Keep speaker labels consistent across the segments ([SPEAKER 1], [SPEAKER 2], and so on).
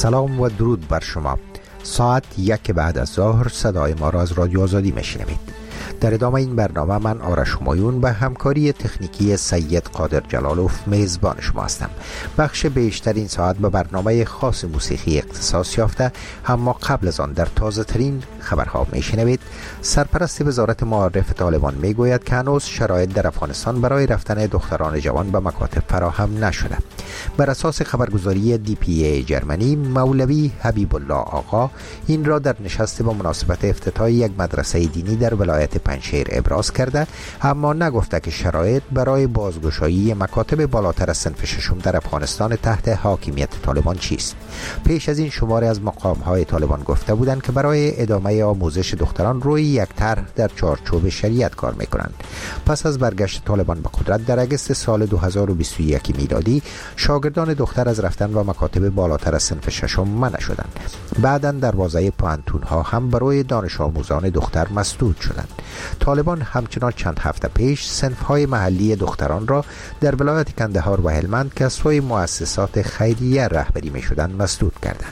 [SPEAKER 1] سلام و درود بر شما. ساعت 1 بعد از ظهر صدای ما را از رادیو آزادی میشنوید. در ادامه این برنامه من آرش همایون به همکاری تکنیکی سید قادر جلالوف میزبان شما هستم. بخش بیشتر این ساعت به برنامه خاص موسیقی اختصاص یافته، اما قبل از آن در تازه ترین خبرها میشنوید. سرپرست وزارت معارف طالبان میگوید که هنوز شرایط در افغانستان برای رفتن دختران جوان به مکاتب فراهم نشده. بر اساس خبرگزاری DPA جرمنی، مولوی حبیب الله آقا این را در نشست با مناسبت افتتاح یک مدرسه دینی در ولایت پنجشیر ابراز کرده، اما نگفته که شرایط برای بازگشایی مکاتب بالاتر از صنف ششم در افغانستان تحت حاکمیت طالبان چیست. پیش از این شماری از مقام‌های طالبان گفته بودند که برای ادامه آموزش دختران روی یک طرح در چارچوب شریعت کار می‌کنند. پس از برگشت طالبان به قدرت در اگست سال 2021 میلادی، شاگردان دختر از رفتن و مکاتب بالاتر از صنف ششم منع شدند. بعداً دروازه پانتون‌ها هم برای دانش آموزان دختر مسدود شدند. طالبان همچنان چند هفته پیش صنف‌های محلی دختران را در ولایت کندهار و هلمند که از سوی مؤسسات خیریه رهبری می‌شدند مسدود کردند.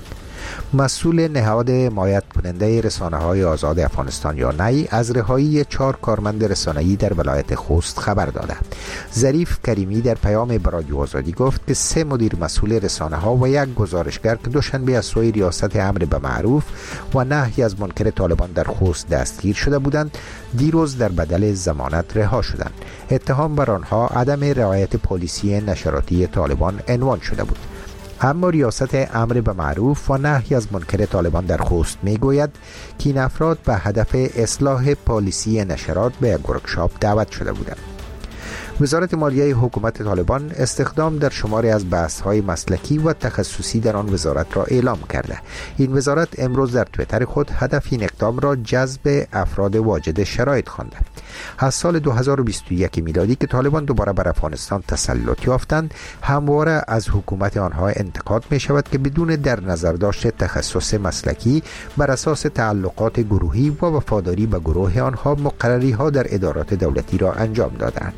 [SPEAKER 1] مسئول نهاد حمایت کننده رسانه‌های آزاد افغانستان یا نی از رهایی 4 کارمند رسانه‌ای در ولایت خوست خبر داده. ظریف کریمی در پیام به رادیو آزادی گفت که 3 مدیر مسئول رسانه‌ها و 1 گزارشگر که دوشنبه از سوی ریاست امر به معروف و نهی از منکر طالبان در خوست دستگیر شده بودند، دیروز در بدل ضمانت رها شدند. اتهام بر آنها عدم رعایت پلیسی نشراتی طالبان عنوان شده بود. اما ریاست امر به معروف و نهی از منکر طالبان در خوست میگوید که این افراد به هدف اصلاح پالیسی نشرات به یک ورکشاپ دعوت شده بودند. وزارت مالیه حکومت طالبان استخدام در شماری از بحث‌های مسلکی و تخصصی در آن وزارت را اعلام کرده. این وزارت امروز در توییتر خود هدف این اقدام را جذب افراد واجد شرایط خوانده. از سال 2021 میلادی که طالبان دوباره بر افغانستان تسلط یافتند، همواره از حکومت آنها انتقاد می شود که بدون در نظر داشت تخصص مسلکی بر اساس تعلقات گروهی و وفاداری به گروه آنها مقرری‌ها در ادارات دولتی را انجام دادند.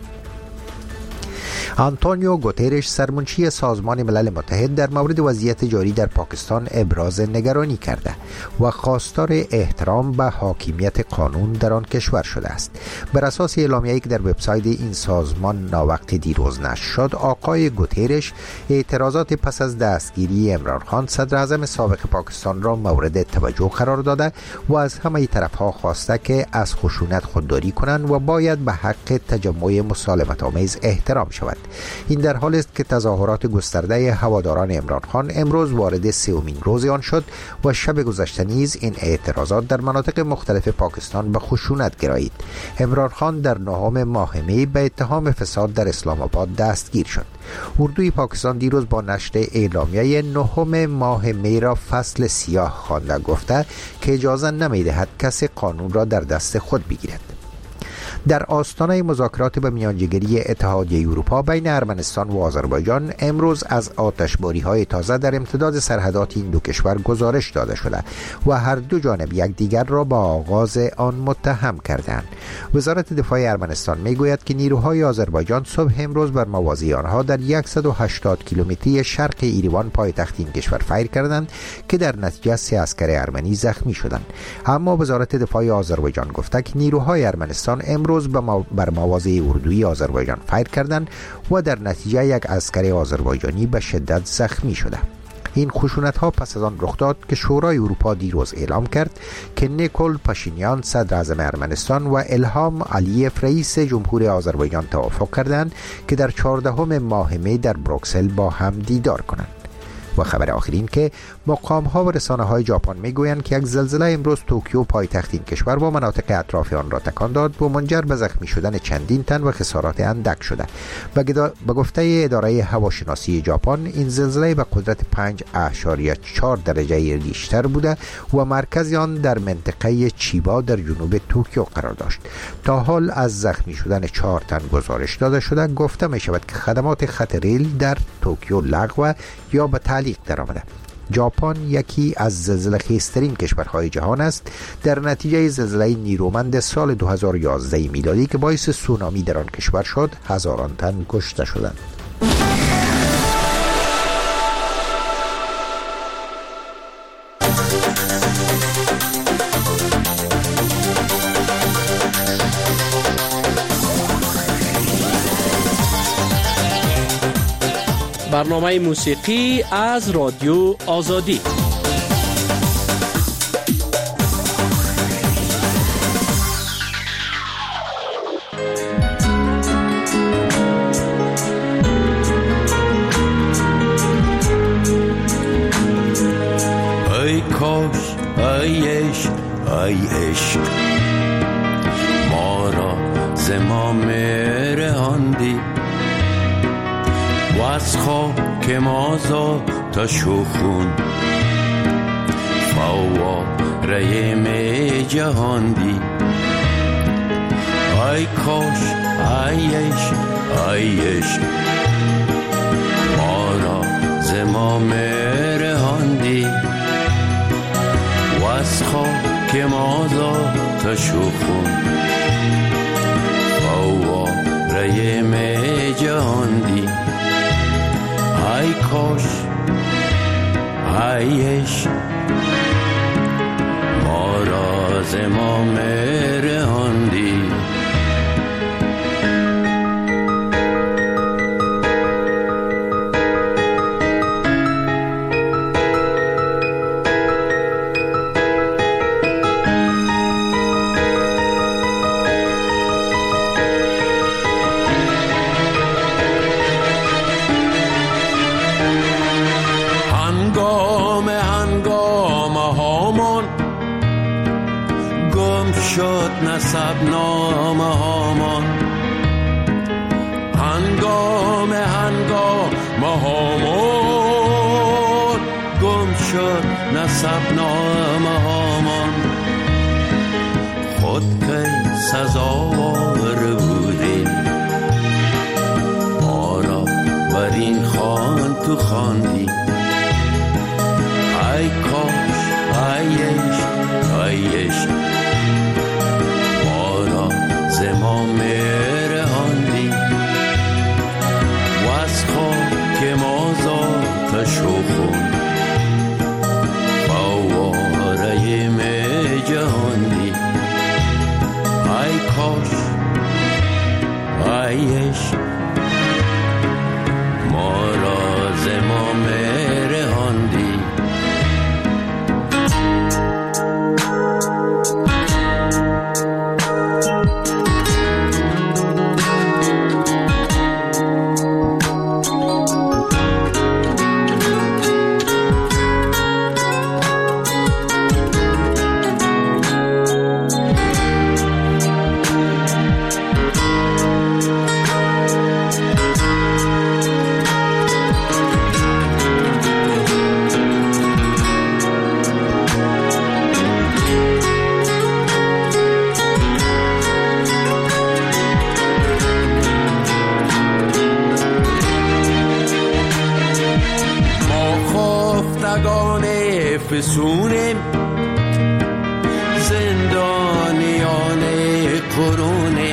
[SPEAKER 1] آنتونیو گوترش سرمنشی سازمان ملل متحد در مورد وضعیت جاری در پاکستان ابراز نگرانی کرده و خواستار احترام به حاکمیت قانون در آن کشور شده است. بر اساس اعلامیه‌ای که در وبسایت این سازمان ناوقت دیروز نشر شد، آقای گوترش اعتراضات پس از دستگیری عمران خان صدر اعظم سابق پاکستان را مورد توجه قرار داده و از همه طرف‌ها خواسته که از خشونت خودداری کنند و باید به حق تجمع مسالمت آمیز احترام شود. این در حالی است که تظاهرات گسترده هواداران عمران خان امروز وارد 3مین روز آن شد و شب گذشته نیز این اعتراضات در مناطق مختلف پاکستان به خشونت گرایید. عمران خان در 9 ماه می به اتهام فساد در اسلام آباد دستگیر شد. اردوی پاکستان دیروز با نشر اعلامیه 9 ماه می را فصل سیاه خوانده گفته که اجازه نمی‌دهد کسی قانون را در دست خود بگیرد. در آستانه مذاکرات به میانجیگری اتحادیه اروپا بین ارمنستان و آذربایجان امروز از آتشباری‌های تازه در امتداد سرحدات این دو کشور گزارش داده شده و هر دو جانب یکدیگر را با آغاز آن متهم کردند. وزارت دفاع ارمنستان میگوید که نیروهای آذربایجان صبح امروز بر موازی آنها در 180 کیلومتری شرق ایروان پایتخت این کشور فایر کردند که در نتیجه 3 عسکر ارمنی زخمی شدند. اما وزارت دفاع آذربایجان گفته که نیروهای ارمنستان امروز بر مواضع اردوی آذربایجان فایر کردند و در نتیجه 1 عسکر آذربایجانی به شدت زخمی شده. این خشونت‌ها پس از آن رخ داد که شورای اروپا دیروز اعلام کرد که نیکول پاشینیان صدر اعظم ارمنستان و الهام علیف رئیس جمهور آذربایجان توافق کردند که در 14 ماه می در بروکسل با هم دیدار کنند. و خبر آخرین که مقام‌ها و رسانه‌های ژاپن می‌گویند که یک زلزله امروز توکیو پایتخت این کشور و مناطق اطراف آن را تکان داد و منجر به زخمی شدن چندین تن و خسارات اندک شده. به گفته اداره هواشناسی ژاپن، این زلزله به قدرت 5.4 درجه ریشتر بوده و مرکز آن در منطقه چیبا در جنوب توکیو قرار داشت. تا حال از زخمی شدن 4 تن گزارش داده شده. گفته می شود که خدمات خط ریل در توکیو لغو یا به تعلیق درآمده. ژاپن یکی از زلزله‌خیزترین کشورهای جهان است. در نتیجه زلزله نیرومند سال 2011 میلادی که باعث سونامی در آن کشور شد، هزاران تن کشته شدند.
[SPEAKER 2] برنامه موسیقی از رادیو آزادی.
[SPEAKER 3] ای کاش ای عشق ای عشق ما را ز ما مرهاندی و از خاک ما تا شخون فواره می جهاندی. ای کاش ای عشق ای عشق ما را ز ما مرهاندی و از خاک ما تا شخون فواره می جهاندی. ای کاش ای عشق ما را ز ما مرهاندی. نسب نامه هامان هنگام هامان گم شد نسب نامه هامان. خود که سزاوار بودیم ما را بر این خوان تو خواندی. ای کاش ای عشق ای عشق ز ما مرهاندی و از خاک ما تا شخون فواره می جهاندی. ای کاش ای عشق ما را ز ما مرهاندی. فسونیم زندانیان قرونیم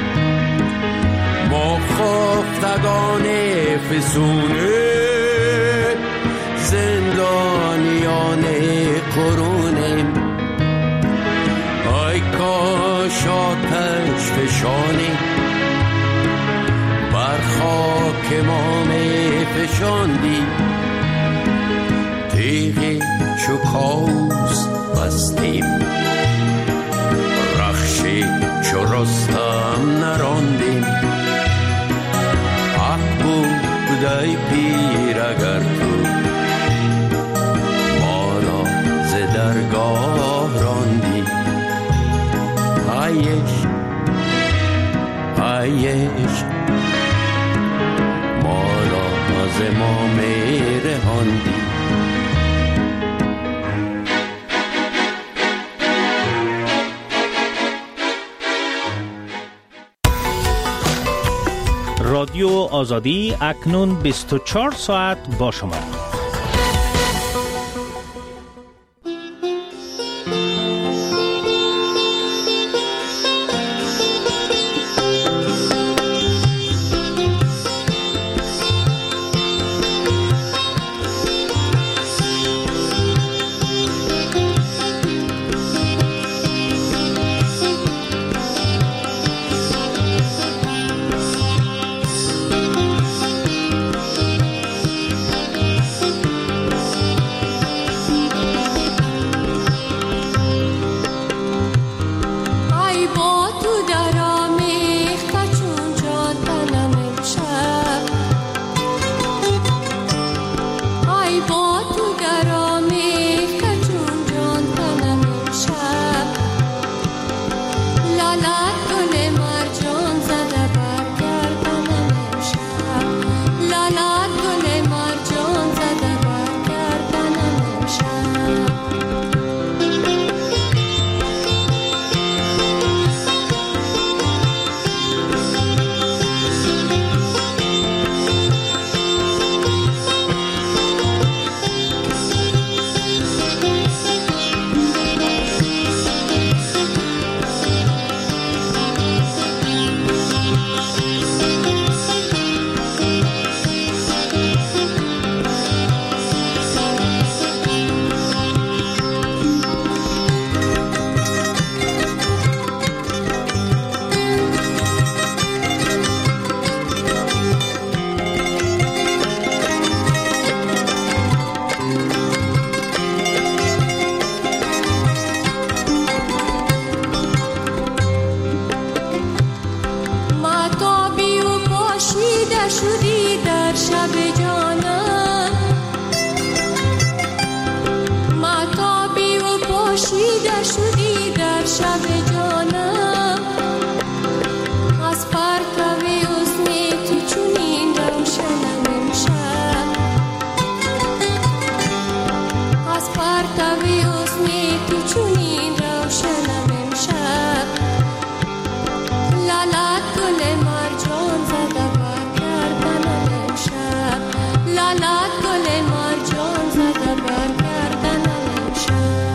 [SPEAKER 3] ما خفتگان فسونیم زندانیان قرونیم. ای کاش آتش فشانی بر خاک ما می فشاندی. تیغی چو کاوس بستیم رخشی چو رستم نراندیم. حق بود ای پیر اگر تو ما را ز درگاه راندی. ای عشق ای عشق ما را ز ما مرهاندی.
[SPEAKER 4] رادیو آزادی اکنون 24 ساعت با شما.
[SPEAKER 5] شب جانم مهتابی و پوشیده شدی در شب جانم از پرتوی حسن تو چنین روشنم امشب از پرتوی حسن تو چنین روشنم امشب لالات گل مرجان زده بر گردنم امشب لالات گل مرجان زده بر گردنم امشب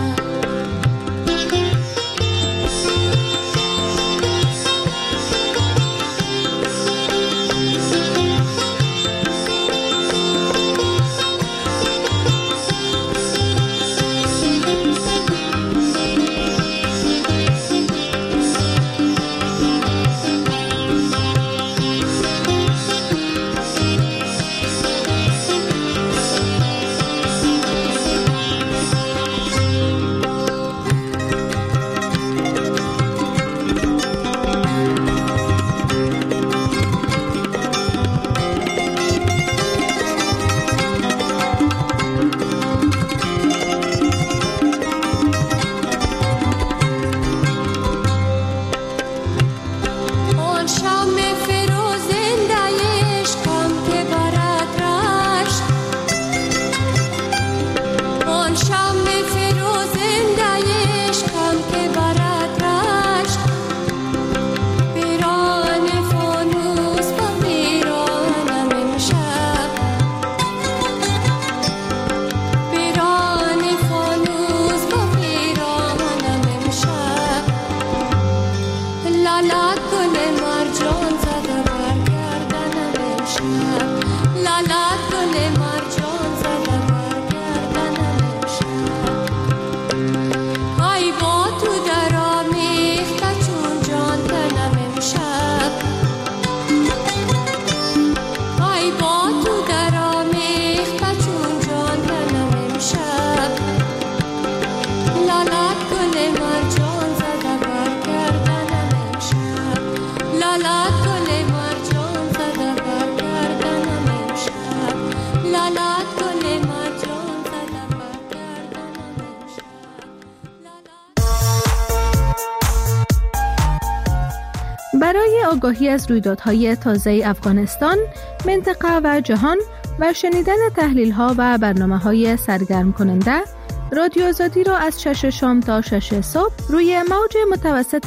[SPEAKER 6] برای آگاهی از رویدادهای تازه افغانستان، منطقه و جهان و شنیدن تحلیل‌ها و برنامه‌های سرگرم کننده، رادیو آزادی را از 6 شام تا 6 صبح روی موج متوسط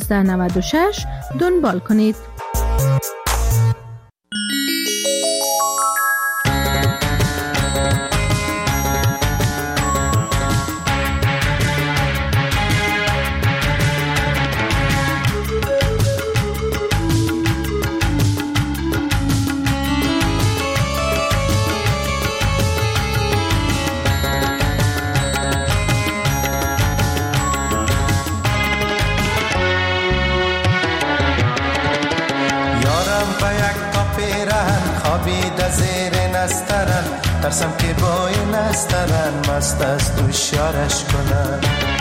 [SPEAKER 6] 1296 دنبال کنید.
[SPEAKER 7] ترسم که با این استرن مست از دوشیارش کنن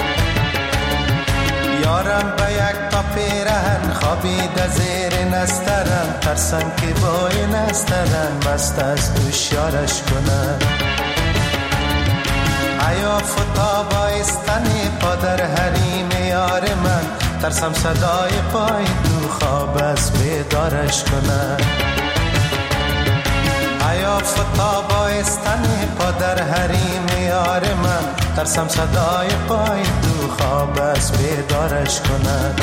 [SPEAKER 7] یارم به یک تا پیرهن خوابیده زیر نسترن ترسم که با این استرن مست از دوشیارش کنن حیا فتا بایستن پا در حریم یار من ترسم صدای پای تو خواب از بیدارش کنن حیا فتا بایستن پا در حریم یار من ترسم صدای پای تو خواب از بیدارش کنن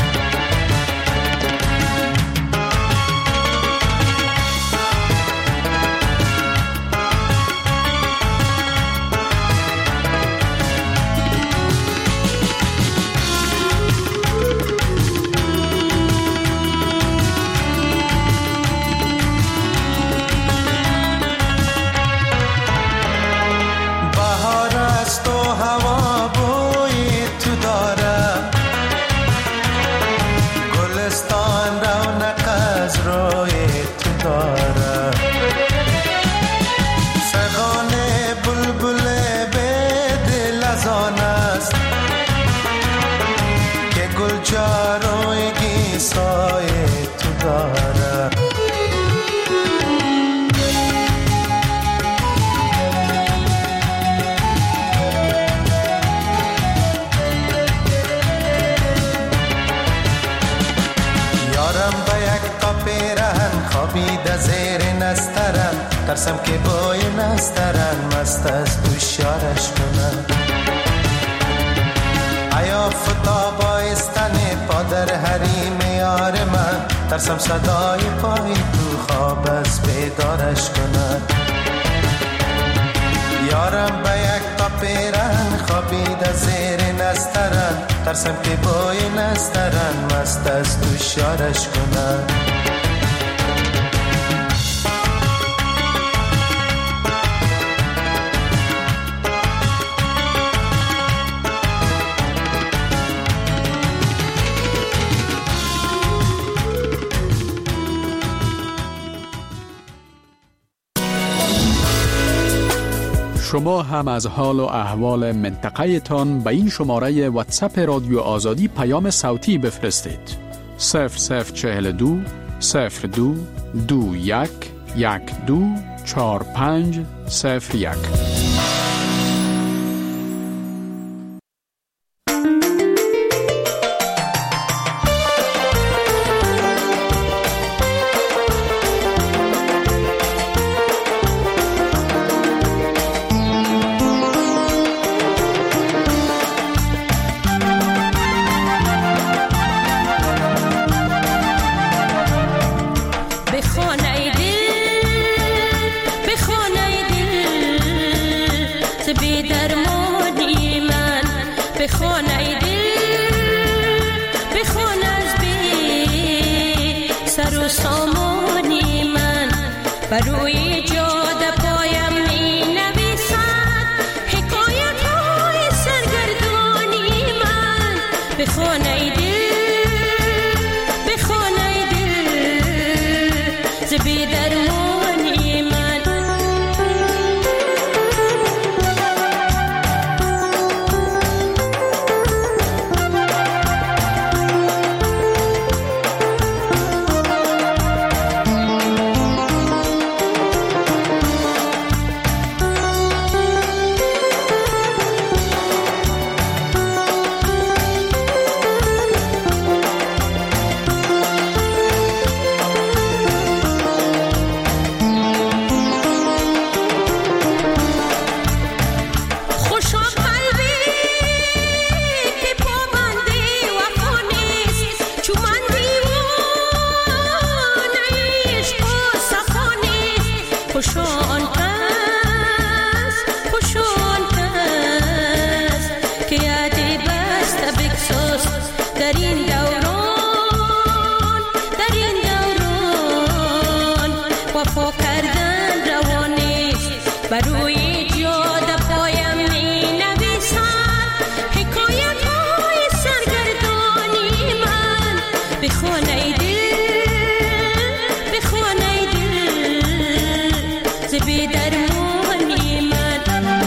[SPEAKER 7] ترسم که بوی نسترن مست از دوشیارش کنن. ایا فتا بایستن پادر حریم یار من، ترسم صدای پای تو خواب از بیدارش کنن. یارم به یک تا پیرن خوابید از زیر نسترن، ترسم که بوی نسترن مست از دوشیارش کنن.
[SPEAKER 8] شما هم از حال و احوال منطقه تان به این شماره واتساپ رادیو آزادی پیام صوتی بفرستید. 0042 02 21 12 45 01.
[SPEAKER 5] بروی جاده پایم می نویسد حکایت های سرگردانی من. بخوان ای دل، بخوان ای دل ز بی درمانی من. بروی جاده پایم می نویسد حکایت های سرگردانی من. بخوان ای دل، بخوان ای دل ز بی درمانی من.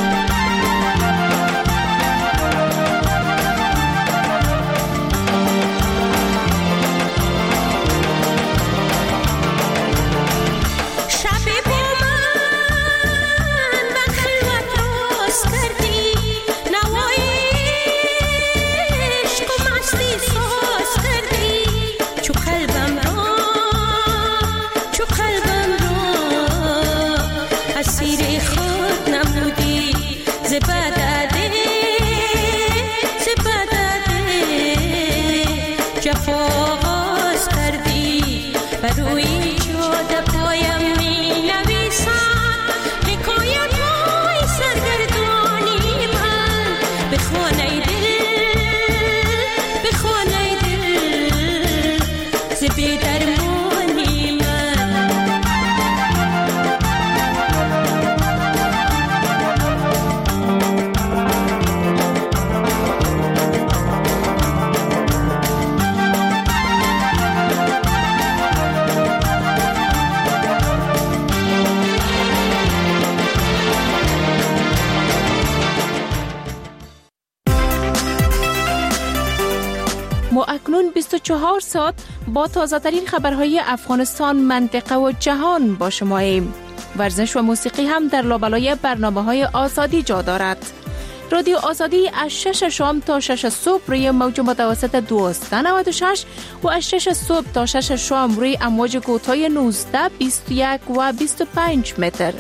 [SPEAKER 6] ما اکنون 24 ساعت با تازه‌ترین خبرهای افغانستان، منطقه و جهان با شماییم. ورزش و موسیقی هم در لابلای برنامه‌های آزادی جا دارد.
[SPEAKER 9] رادیو آزادی از 6 شام تا 6 صبح روی موج متوسط 1296 و از 6 صبح تا 6 شام روی امواج کوتاه 19، 21 و 25 متر.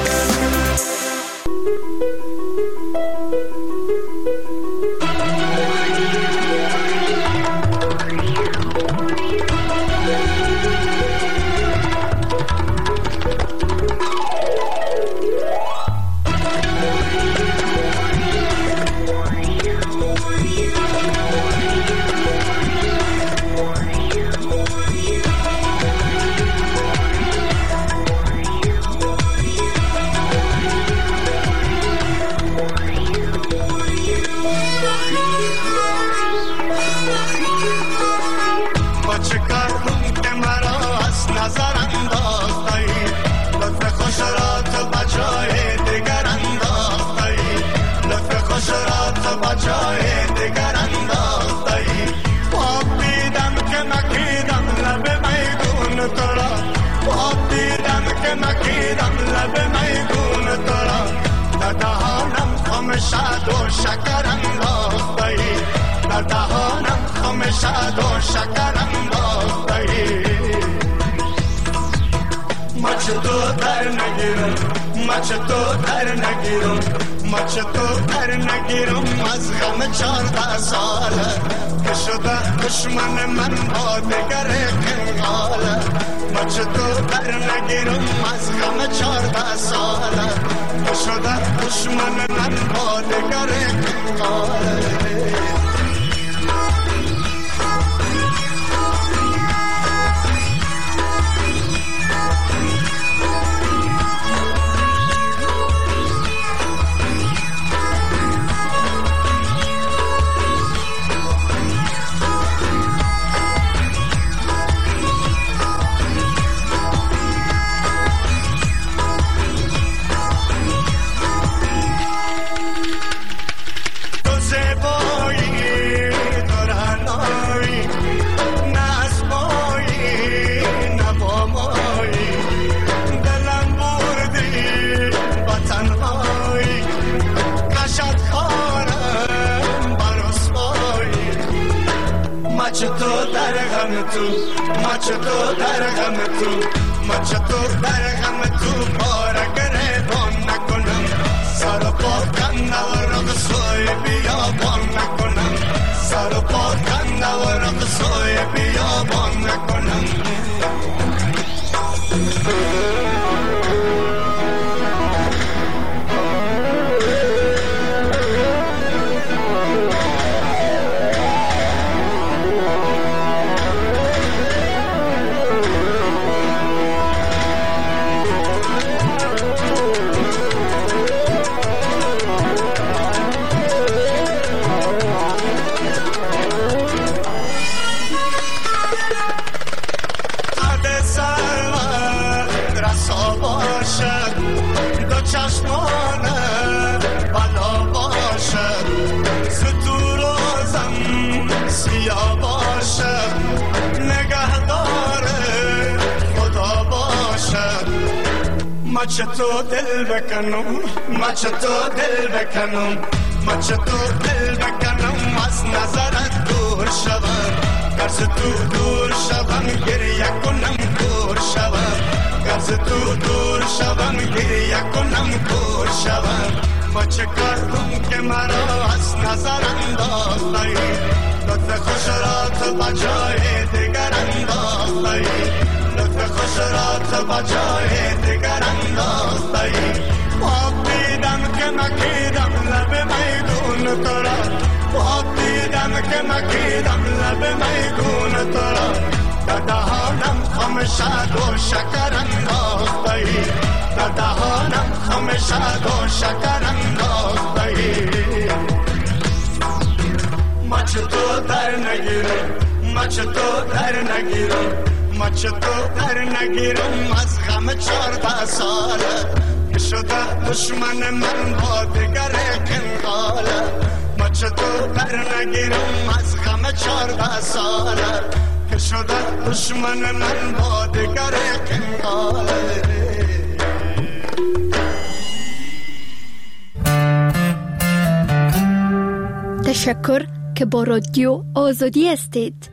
[SPEAKER 10] چطور دل بکنم ما چطور دل بکنم ما چطور دل بکنم از نظرت دور شوم گرز تو دور شوم گریه کنم دور شوم گرز تو دور شوم گریه کنم دور شوم ما چه کردم که مرا از نظر انداختی لطف خوش را تو بجای دیگر انداختی لطف خوش را تو بجای دیگر انداختی خواب دیدم که مکیدم لب میدون تو را خواب دیدم که مکیدم لب میدون تو را در دهانم خم شد و شکر انداختی در دهانم خم شد و شکر انداختی ما چطور در نگیرم ما چطور در نگیرم ما چطور در نگیرم از غم 14 ساله که شده دشمن من با دیگر کنقاله ما چطور در نگیرم از غم 14 ساله که شده دشمن من با دیگر کنقاله
[SPEAKER 11] تشکر که با رادیو آزادی هستید.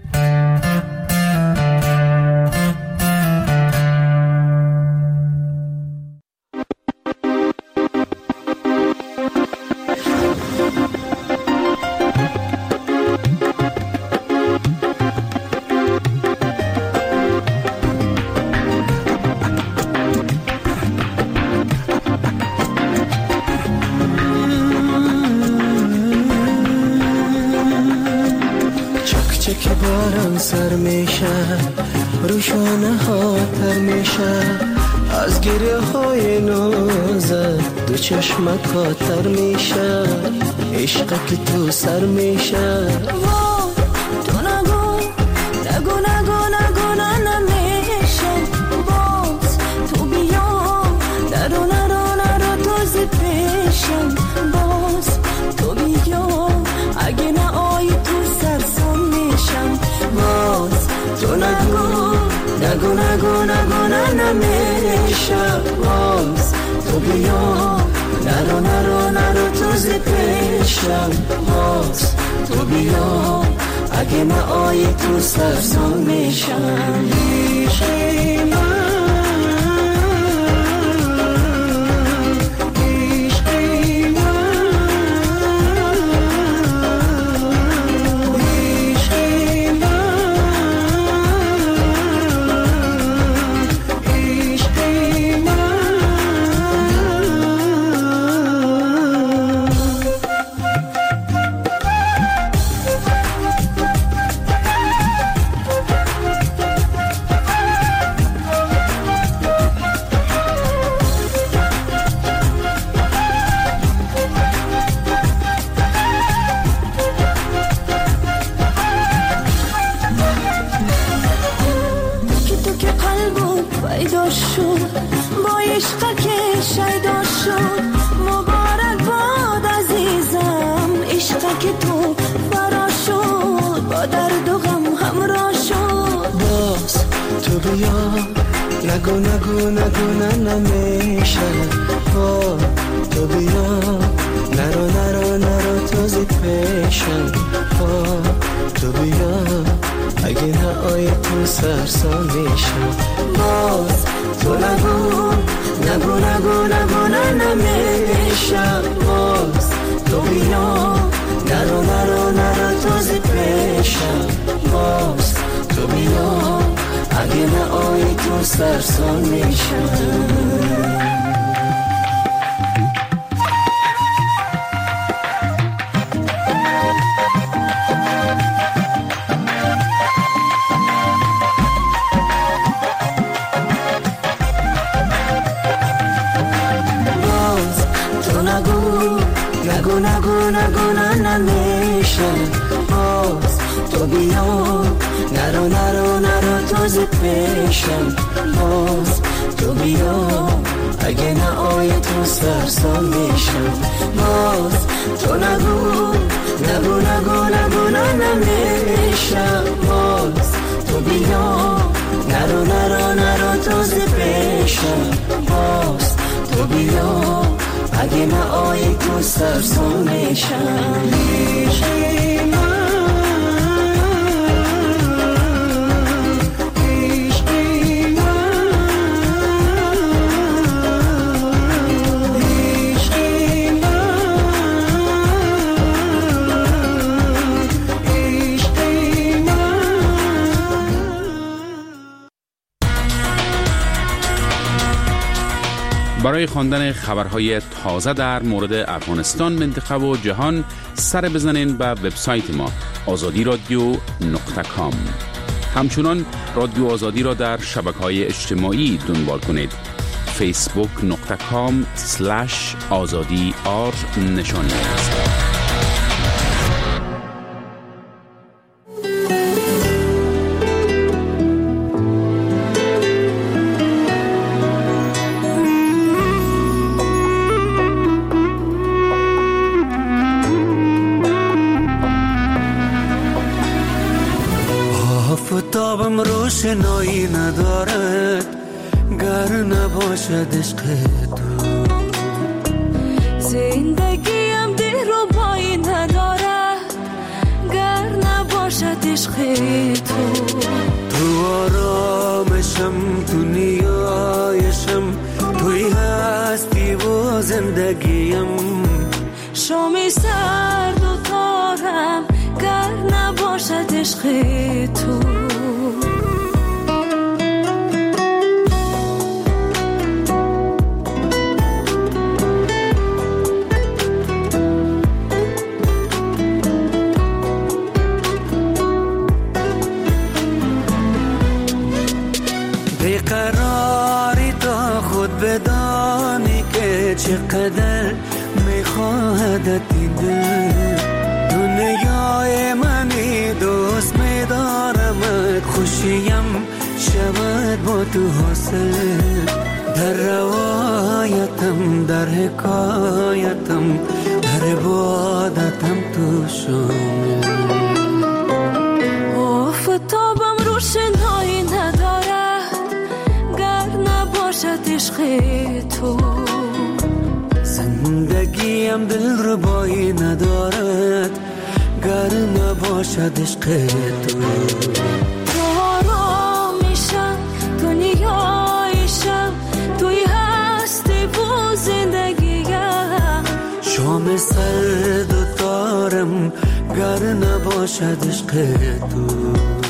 [SPEAKER 12] که باران سر میشه روشانه ها تر میشه از گریه های نازت دو چشمت کاتر میشه عشق که تو سر میشه
[SPEAKER 5] تو نگو نگو نگو نگو نمیشه باز تو بیا نرو نرو نرو تازه پیشم باز تو بیا اگه نه آی تو سرسان میشم باز تو نگو نگو نگو نگو نمیشه باز تو بیا نرو نرو نرو تازه پیشم باز تو بیا اگه نه آی تو سرسان میشم عشقی من نگو نگو نگو نمیشه تو بیا نرو نرو نرو تازه پیشم تو بیا اگه نه آی تو سرسان میشم باز تو نگو نگو نگو نگو نمیشه باز تو بیا نرو نرو نرو تازه پیشم باز تو بیا اگه نه آی تو سرسان میشم باز تو نگو نگو نگو نگو نمیشه باز تو بیا نرو نرو نرو تازه پیشم باز تو بیا اگه نه آی تو سرسان میشم باز تو نگو نگو نگو نگو نمیشه باز تو بیا نرو نرو نرو تازه پیشم باز تو بیا اگه نه آی تو سرسان میشم عشقی من
[SPEAKER 13] برای خواندن خبرهای تازه در مورد افغانستان، منطقه و جهان سر بزنین به وبسایت ما azadi.radio.com. همچنان رادیو آزادی را در شبکه‌های اجتماعی دنبال کنید. facebook.com/azadi_r نشانی است.
[SPEAKER 12] آفتابم روشنایی ندارد گر نباشد عشق تو،
[SPEAKER 5] زندگیم دل رو پایی نداره نباشد عشق
[SPEAKER 12] تو آرامشم، تو نیایشم، توی هستی و زندگیم.
[SPEAKER 5] شامی سرد و تارم گر نباشد عشق تو.
[SPEAKER 12] بیقراری تا خود بدانی که چقدر میخواهدت این دل. دنیای منی دوست میدارمت، خوشیم شود با تو حاصل. در روایتم، در حکایتم، در عبادتم تو شامل.
[SPEAKER 5] آفتابم روشنایی ندارد گر نباشد عشق تو.
[SPEAKER 12] زندگیم دل ربایی ندارد گر نباشد عشق تو.
[SPEAKER 5] تو آرامیشم، تو نیایشم، توی هستی و زندگیم.
[SPEAKER 12] شام سرد و تارم گر نباشد عشق تو.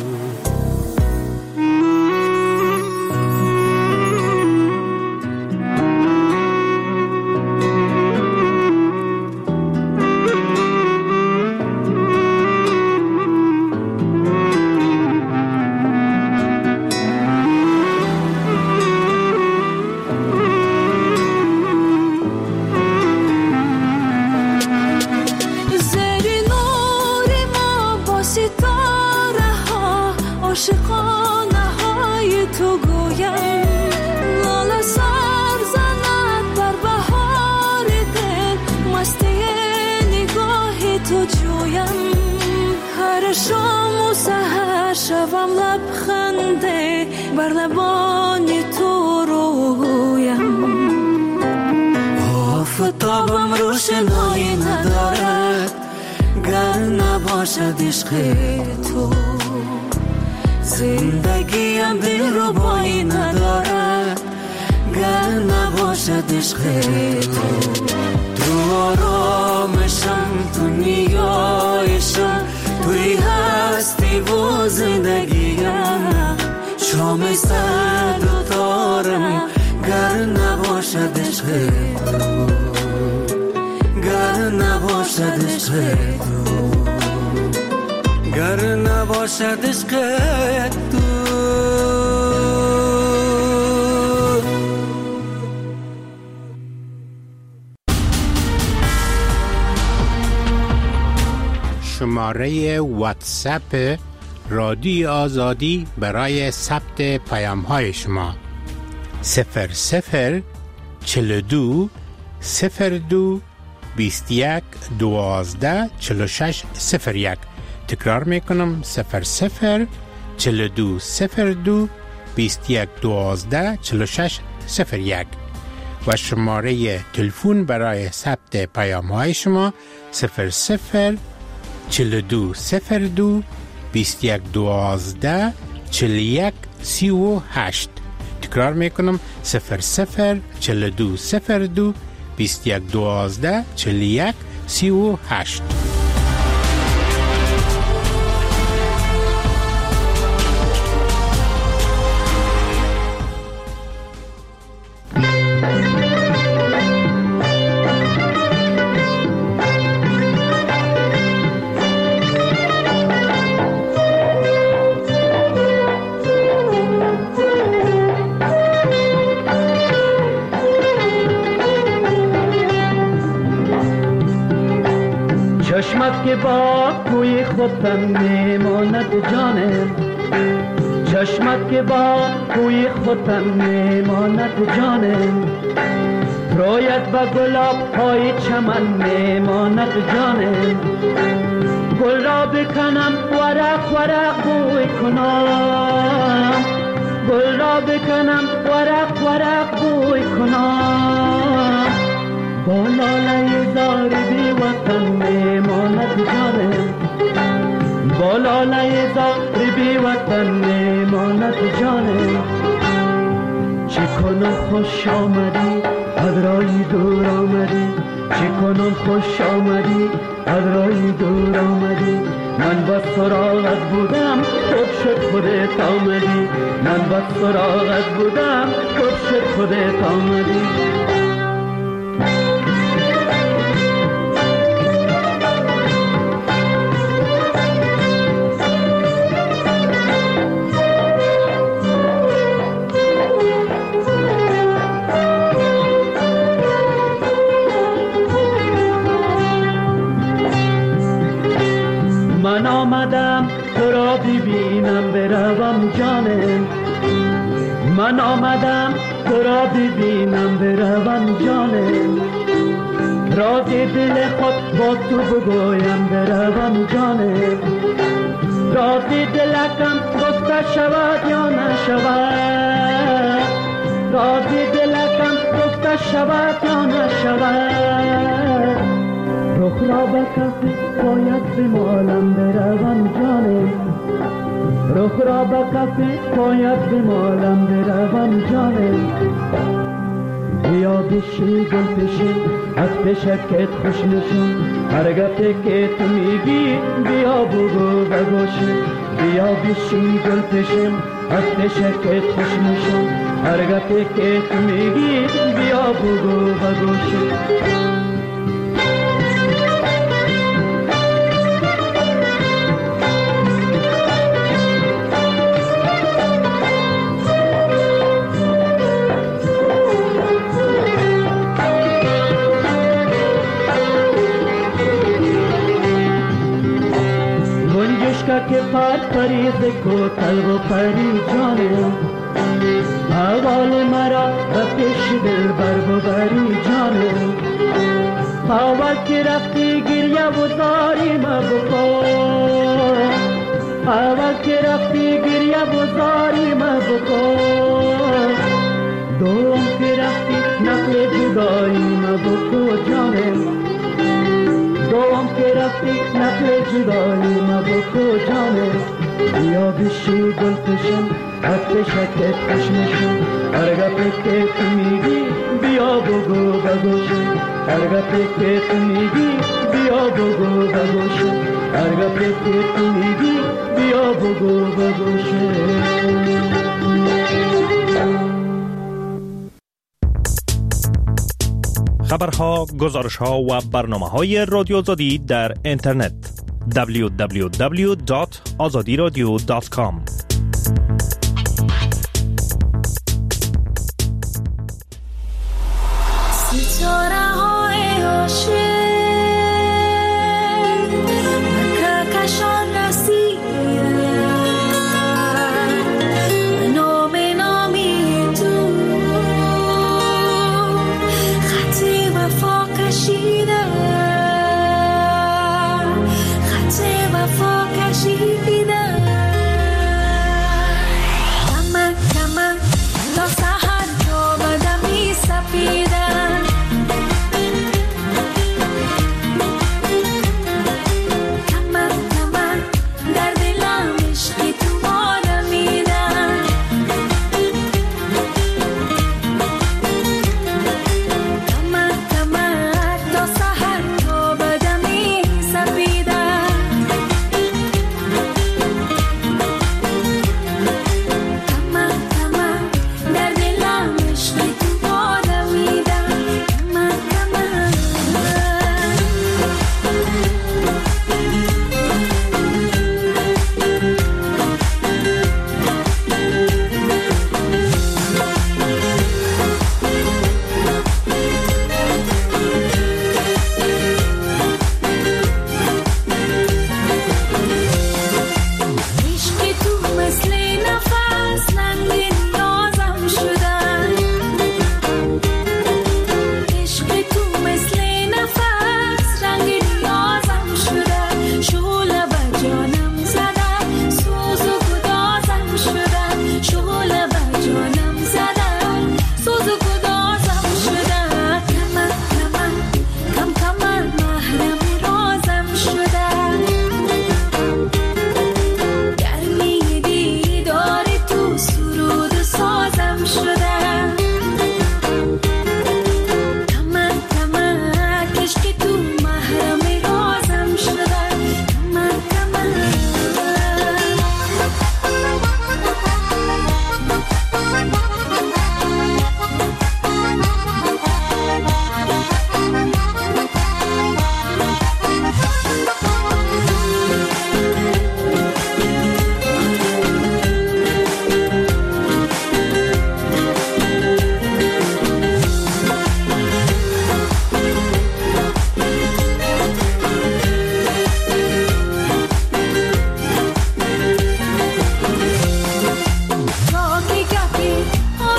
[SPEAKER 5] شوم لبخنده بر لبان تو رویم.
[SPEAKER 12] آفتابم روشنایی ندارد گر نباشد عشق تو. زندگیم دلربایی ندارد گر نباشد عشق تو. تو آرامشم، تو نیایشم، توی هستی و زندگیم. شام سرد و تارم گر نباشد عشق تو. گر نباشد عشق تو. گر نباشد عشق تو.
[SPEAKER 1] شماره واتساپ رادیو آزادی برای ثبت پیام‌های شما 00 42 02 21 12 46 01. تکرار میکنم 00 42 02 21 12 46 01. و شماره تلفن برای ثبت پیام‌های شما 00 42 02 21 12 41 38. تکرار میکنم 00 42 02 21 12 41 38.
[SPEAKER 14] چشمت که با کوی خودم میماند جانم، چشمت که با کوی خودم میماند جانم، رویت با گلاب های چمن میماند جانم، گل را بکنم ورق ورق بوی کنم، گل را بکنم ورق ورق بوی کنم، با لاله زار بی وطن میماند جانم، با لاله زار بی وطن میماند جانم. چی کنم خوش آمدی از رای دور آمدی، چی کنم خوش آمدی از رای دور آمدی. من با سراغت بودم خوب شد خودت آمدی، من با سراغت بودم خوب شد خودت آمدی. من آمدم تو را ببینم بروم جانم، من آمدم تو را ببینم بروم جانم. راز دل خود با تو بگویم بروم جانم. راز دلکم گفته شود یا نشود، راز دلکم گفته شود یا نشود. رخ را به کف پایت بمالم بروم جانم، رخ را به کف پایت بمالم بروم جانم. بیا بشی گل پشی از پشکت خوش نشون، هر گفته که تو میگی بیا بگو بگوشی. بیا بشی گل پشی از پشکت خوش نشون، هر گفته که تو میگی بیا بگو بگوشی. که پر پریز کو طلب و پری جانم، اول مرا به پیش دل بر ببری جانم. اول که رفتی گریه و زاری ما بکن، اول که رفتی گریه و زاری ما بکن. دوم که رفتی نقل جدایی ما بکن جانم، دوم که رفتی نقل جدایی ما بکو جانم. بیا بشی گل پشم از پشکت خوش نشون، هر گفته که تو میگی بیا بگو بگوشم، هر گفته که تو میگی بیا بگو بگوشم، هر گفته که تو میگی بیا بگو بگوشم.
[SPEAKER 4] خبرها، گزارشها و برنامه‌های رادیو آزادی در اینترنت www.azadiradio.com.
[SPEAKER 5] تا سحر آمدم می سپیدم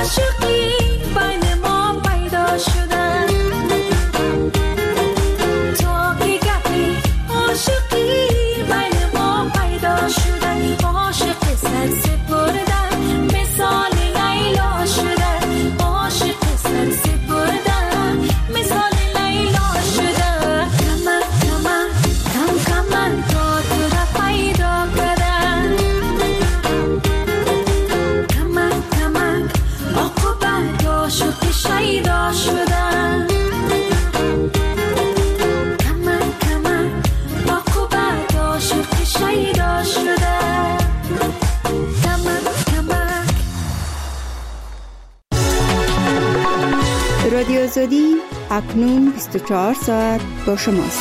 [SPEAKER 15] رادیو آزادی اکنون 24 ساعت با شماست.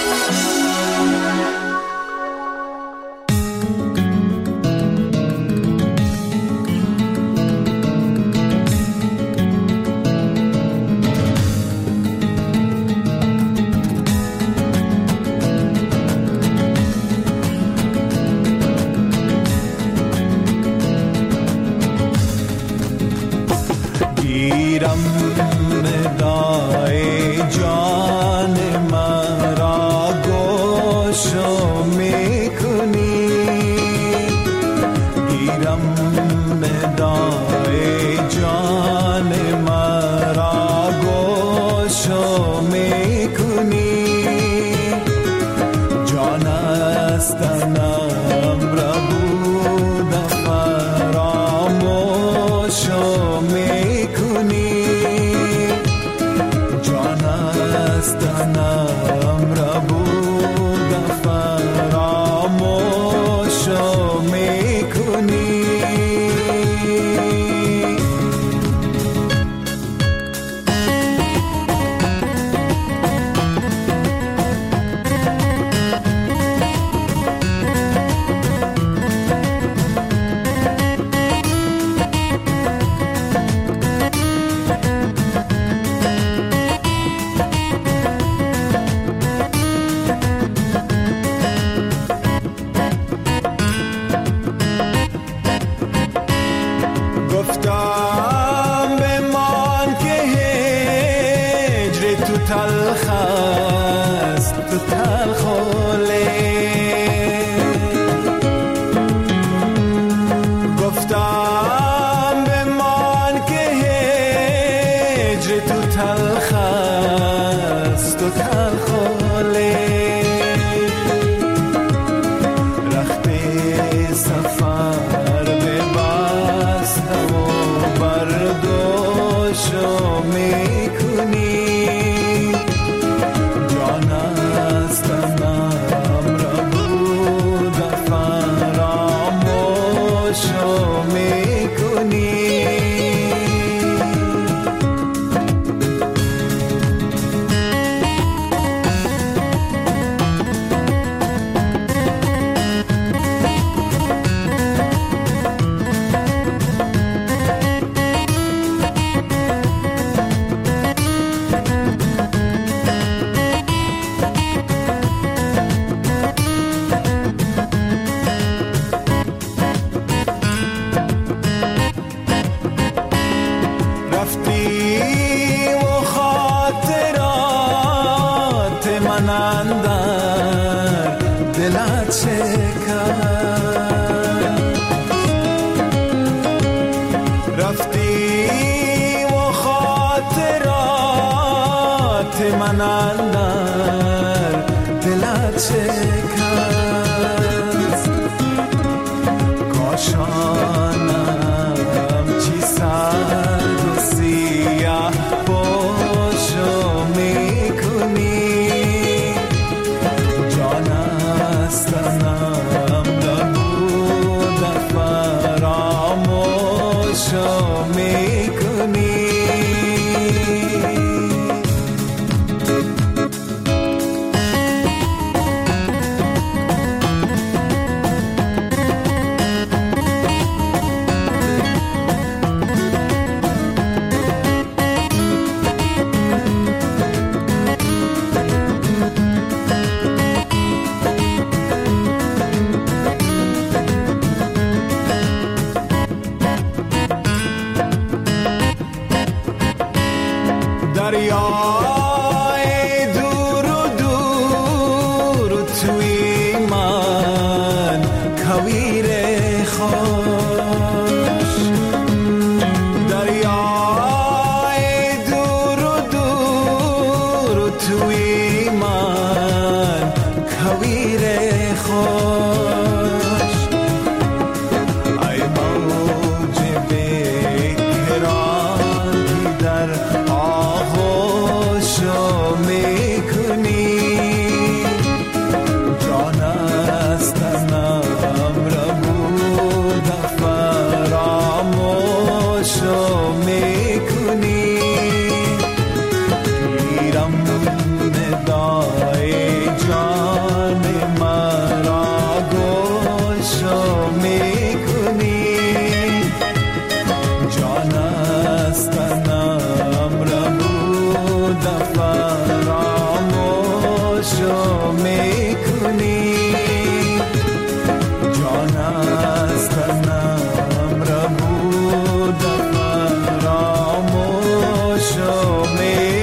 [SPEAKER 16] دریای دور و دور و توی من کویر خوش دریای دور و دور و توی من کویر خوش ای موج بیکرانی در آغوشو میکنی جان است تنم را بود فراموشو میکنی گیرم ندای جان مرا گوشو میکنی جان است تنم را بود فراموشو میکنی جان است تنم را بود فراموشو میکنی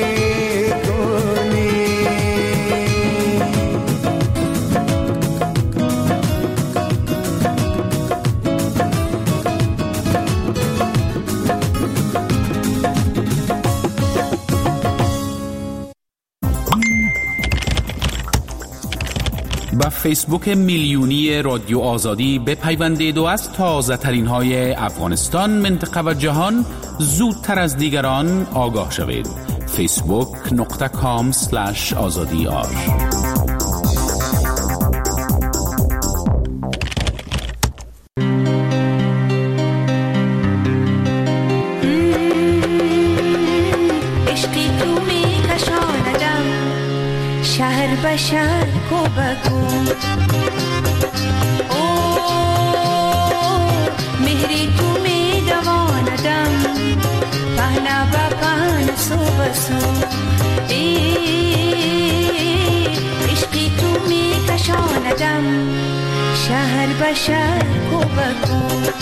[SPEAKER 13] با فیسبوک میلیونی رادیو آزادی بپیوندید و از تازه ترین های افغانستان، منطقه و جهان زودتر از دیگران آگاه شوید. facebook.com/azadiar
[SPEAKER 17] عشقی تو می کشاندم شهر به شهر کو بکو مهری تو می دواندم پهنا با پهن سو بسو عشقی تو می کشاندم شهر به شهر کو بکو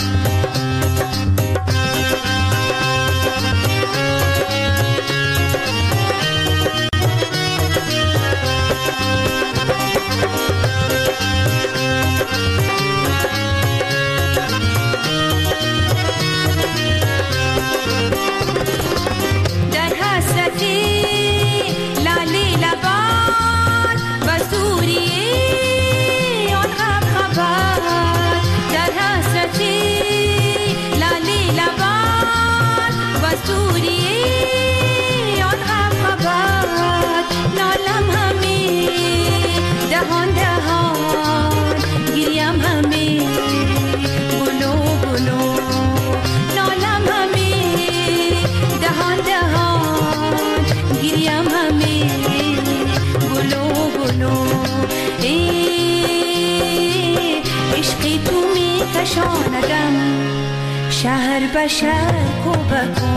[SPEAKER 17] کشاندم شهر به شهر کو بکو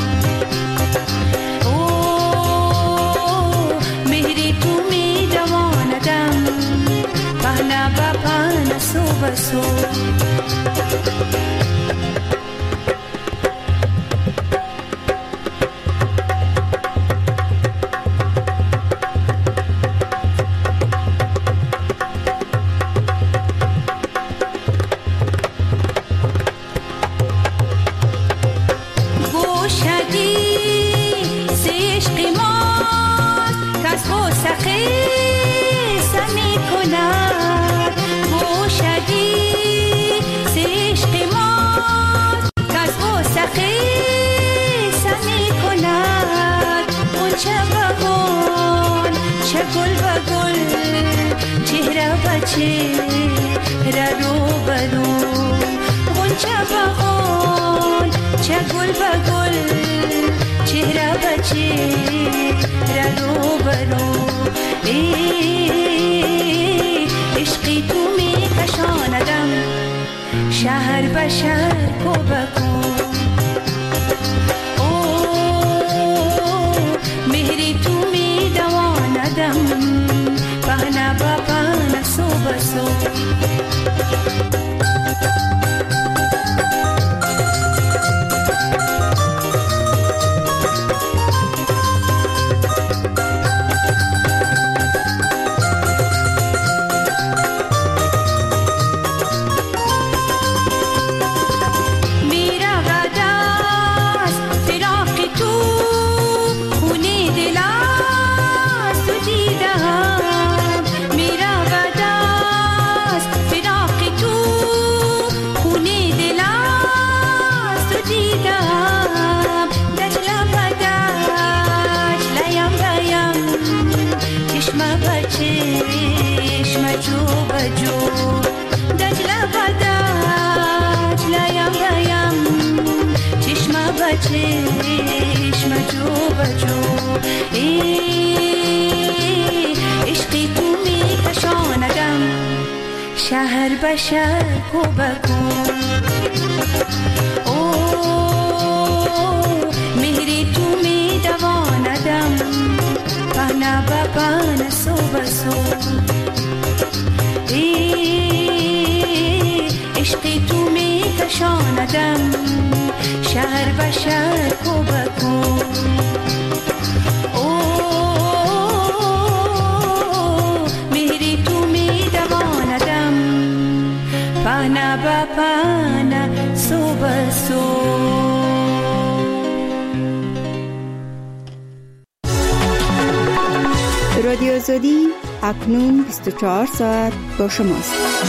[SPEAKER 17] مهری تو می دواندم پهنا با پهن سو بسو شهر به شهر کو بکو مهری تو می دواندم پهنا با پهن سو بسو چشم جو بجو عشقی تو می کشاندم شهر به شهر کو بکن مهری تو می دواندم پهنا به پهنا سو بسو عشقی تو می کشاندم شهر به شهر کو بکن مهری تو می دواندم پهنا به پهنا سو بسو.
[SPEAKER 15] رادیو آزادی اکنون 24 ساعت با شماست.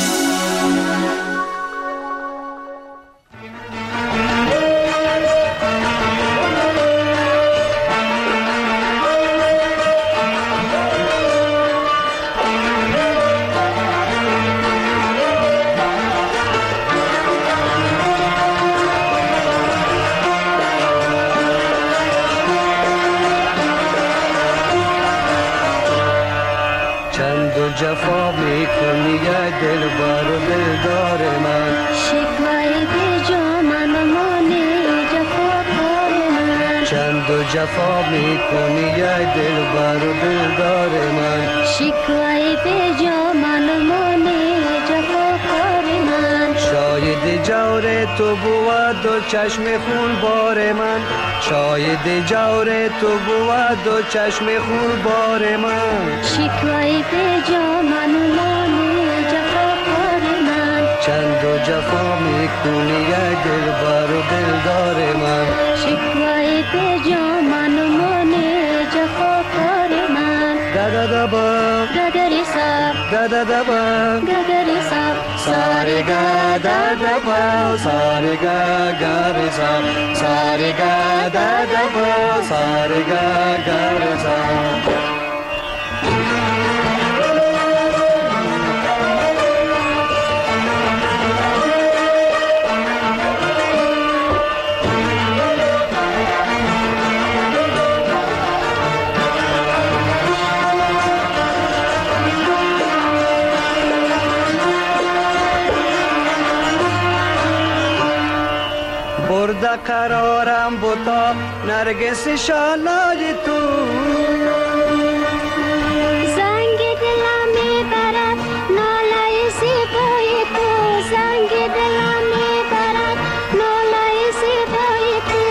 [SPEAKER 16] جفا میکنی ای دلبر و دلدار من
[SPEAKER 18] شکوه به جا من مانی جفاکار من
[SPEAKER 16] چند و جفا میکنی ای دلبر و دلدار من
[SPEAKER 18] شکوه به جا من مانی جفاکار من
[SPEAKER 16] شاید جور تو بود و چشم خون بار من شاید جور تو بود و چشم خون بار من
[SPEAKER 18] شکوه به جا من مانی جفاکار من
[SPEAKER 16] چند و جفا میکنی ای دلبر و دلدار من
[SPEAKER 18] شکوه به جا من مانی جفاکار من
[SPEAKER 16] دادابا
[SPEAKER 18] دادریسا
[SPEAKER 16] دادابا
[SPEAKER 18] دادریسا
[SPEAKER 16] سارگا دادابا سارگا گاریسا سارگا دادابا سارگا گاریسا برده قرارم بودا نرگس شالای تو
[SPEAKER 18] زنگ دلم میبرد نالای زیبای تو زنگ دلم میبرد نالای زیبای تو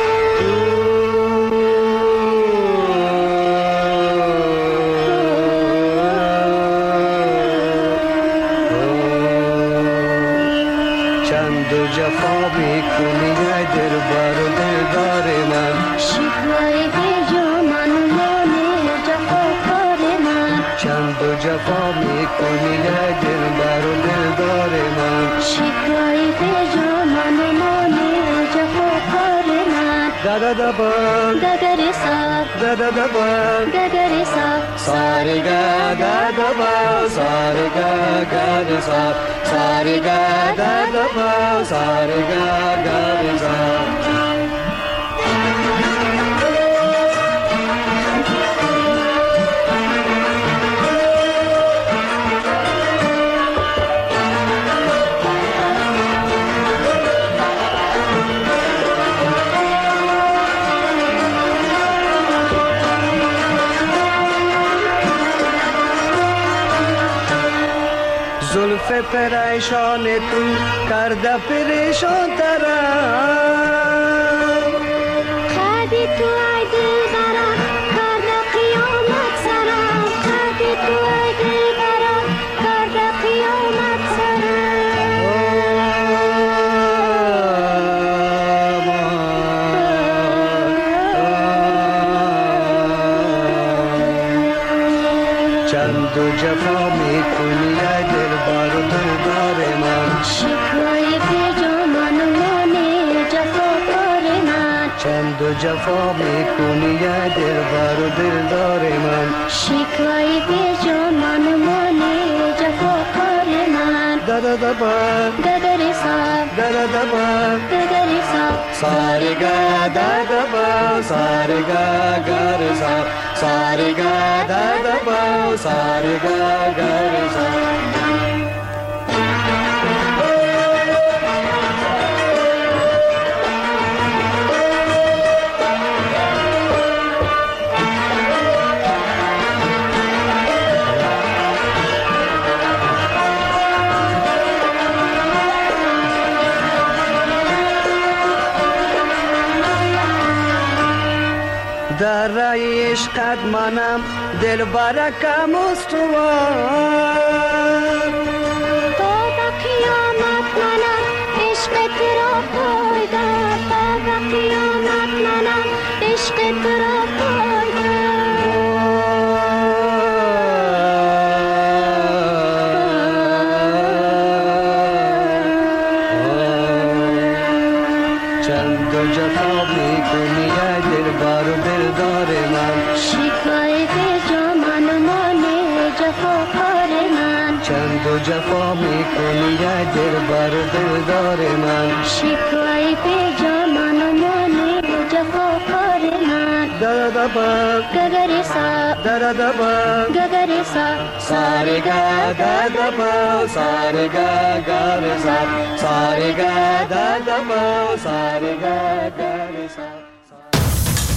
[SPEAKER 16] چند و جفا میکنی ای دلبر و دلدار من
[SPEAKER 18] شکوه به جا من مانی جفاکار من
[SPEAKER 16] چند و جفا میکنی ای دلبر و دلدار من
[SPEAKER 18] شکوه به جا من مانی جفاکار من
[SPEAKER 16] دادابا
[SPEAKER 18] دادریسا
[SPEAKER 16] دادابا
[SPEAKER 18] دادریسا
[SPEAKER 16] سارگا دادابا سارگا گاریسا سارگا دادابا سارگا گاریسا زلف پریشان تو کرده پریشان ترم
[SPEAKER 18] خدی تو ای دلبرم کرده قیامت سرم خدی تو ای دلبرم کرده قیامت سرم
[SPEAKER 16] چند و جفا میکنی ای دلبر و دلدار من
[SPEAKER 18] شکوه به جا من مانی جفاکار من
[SPEAKER 16] چند و جفا میکنی ای دلبر و دلدار من
[SPEAKER 18] شکوه به جا من مانی جفاکار من
[SPEAKER 16] da da da ba,
[SPEAKER 18] ga ga re sa,
[SPEAKER 16] da da da ba,
[SPEAKER 18] ga ga re sa,
[SPEAKER 16] sa re ga da da ba, sa re ga ga re sa, sa re ga da da ba, sa re ga ga re sa. در رای عشقت منم دل برکم استوار
[SPEAKER 18] تا به قیامت منم عشقت را پایدار تا به قیامت منم عشقت را
[SPEAKER 16] پایدار چند و جفا میکنی دل بر و دلدار من
[SPEAKER 18] شکوه جا من مانه جفا کار من
[SPEAKER 16] چند و جفا میکنی دل بر و دلدار من
[SPEAKER 18] شکوه جا من مانه جفا کار من
[SPEAKER 16] da da ba,
[SPEAKER 18] ga ga re sa,
[SPEAKER 16] da da da ba,
[SPEAKER 18] ga ga re sa,
[SPEAKER 16] sa re ga da da ba, sa re ga ga re sa, sa re ga da da ba, sa re ga ga re sa.